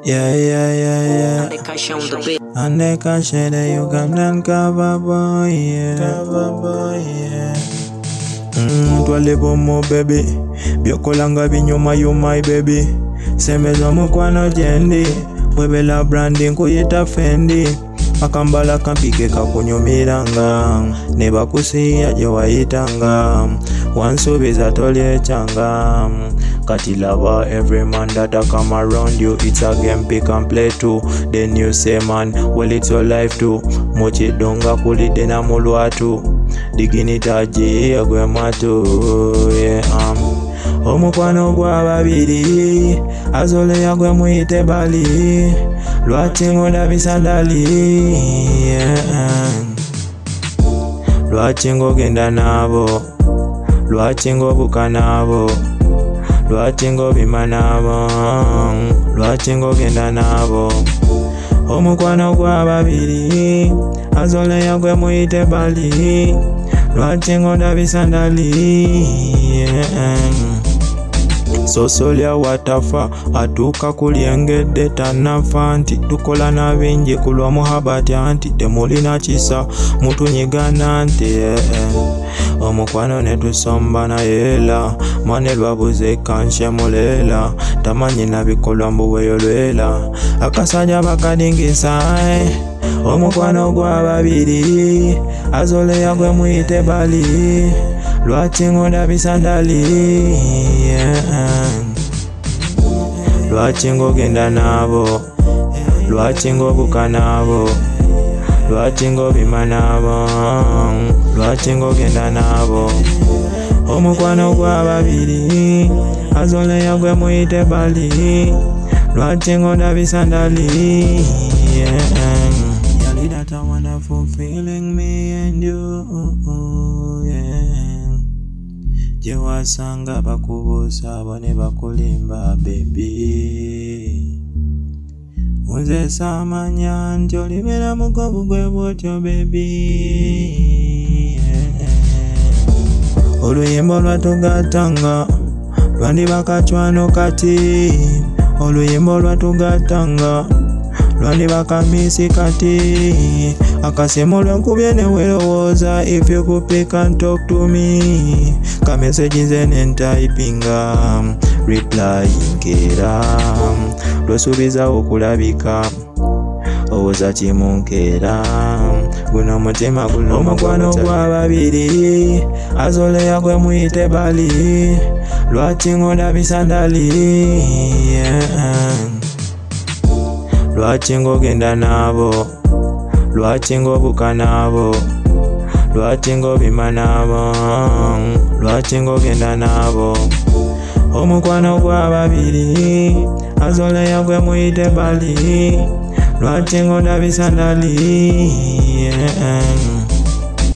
Yeah. And they can share the Ugandan cover boy, yeah. Twale bomo baby, byokolanga binyuma you my baby. Semezo mukwano jendi, webela branding kuyita Fendi. Akambala kampike kakunyumiranga, neba kusiya je wayitanga. Wansubiza tolye changa. Kati lava every man that I come around you. It's a game pick and play too. Then you say man, well it's your life too. Mochi donga kulide na mulwatu. Diginitaji agwe matu, yeah. Omukwano gwa babiri, azole yagwe muite bali. Lwachingo ndabisandali, yeah. Lwachingo genda nabo, lwachingo buka nabo, lwachingo bima nabo, lwachingo genda nabo. Omukwano gwa babiri, azole yagwe muite bali. Lwachingo ndabisandali, yeah. Sosolya watafa atuka kulyengedde tanafa nti tukola na bingi kulwa muhabati anti temulina kisa mutunyigana nti omukwano ne tusomba na yela mwane lwabuze kanshe mulela tamanyi nabikolwa mbuweyo lwela akasanya bakadingisa omukwano gwa babiri azole yagwe muite bali. Lwachingo ndabisandali, yeah. Lwachingo genda nabo, lwachingo buka nabo, lwachingo bima nabo, lwachingo genda nabo. Omukwano gwa babiri, azole yagwe muite bali. Lwachingo ndabisandali, yeah. Yali that a wonderful feeling me and you, yeah. Jewasanga bakubusa bone bakulimba baby. Muze samanya njolibera mugobu gwe bwotyo baby, yeah. Oluyimbo lwatugatanga lwandi bakachwano kati. Oluyimbo lwatugatanga lwandi bakamisi kati. Akasemo lwankubye ne werowoza. If you could pick and talk to me. Ka messages and typing replying kera. Lwosubiza okulabika owoza kimunkera. Guno mutima guno omukwano gwa babiri. Azole yagwe muite bali. Lwachingo ndabisandali, yeah. Lwachingo genda nabo, lwachingo buka nabo, lwachingo bima nabo, lwachingo genda nabo. Omukwano gwa babiri, azole yagwe muite bali. Lwachingo ndabisandali, yeah.